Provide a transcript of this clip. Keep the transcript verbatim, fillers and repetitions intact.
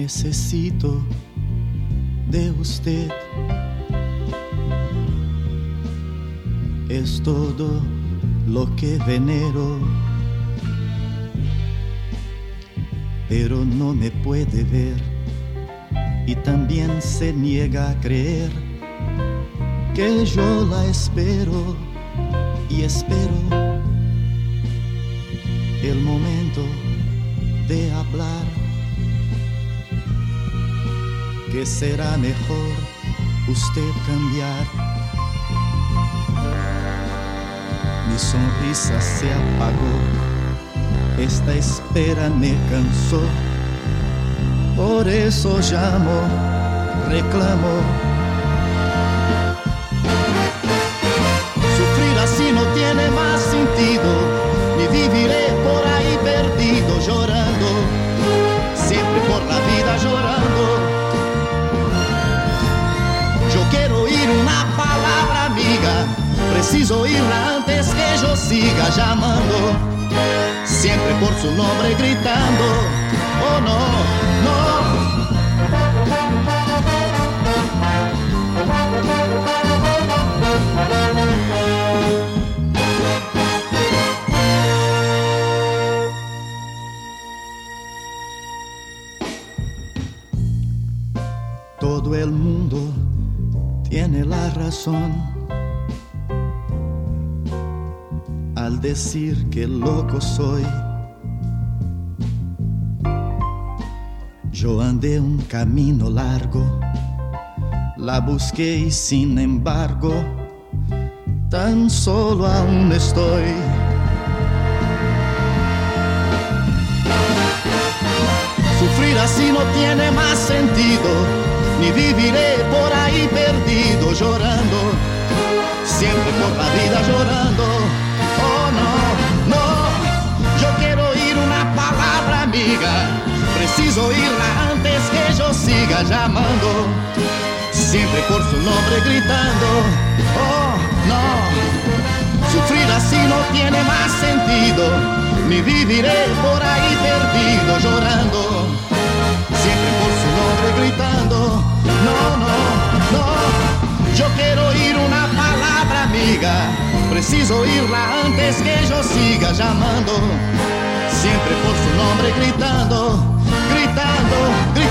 necesito de usted. Es todo lo que venero, pero no me puede ver y también se niega a creer que yo la espero y espero el momento de hablar, que será mejor usted cambiar. Mi sonrisa se apagó, esta espera me cansó, por eso llamo, reclamo. Sufrir así no tiene más sentido, ni viviré por ahí perdido llorando, siempre por la vida llorando. Yo quiero oír una palabra amiga, preciso oírla antes que yo siga llamando, siempre por su nombre gritando. Oh no, no. Todo el mundo tiene la razón al decir que loco soy. Yo andé un camino largo, la busqué y sin embargo tan solo aún estoy. Sufrir así no tiene más sentido, ni viviré por ahí perdido llorando, siempre por la vida llorando. Oh no, no, yo quiero oír una palabra amiga, preciso oírla antes que yo siga llamando, siempre por su nombre gritando. Oh no, sufrir así no tiene más sentido, ni viviré por ahí perdido llorando, siempre por su nombre gritando. No, no, no, yo quiero oír una palabra amiga, preciso oírla antes que yo siga llamando, siempre por su nombre gritando, gritando, gritando.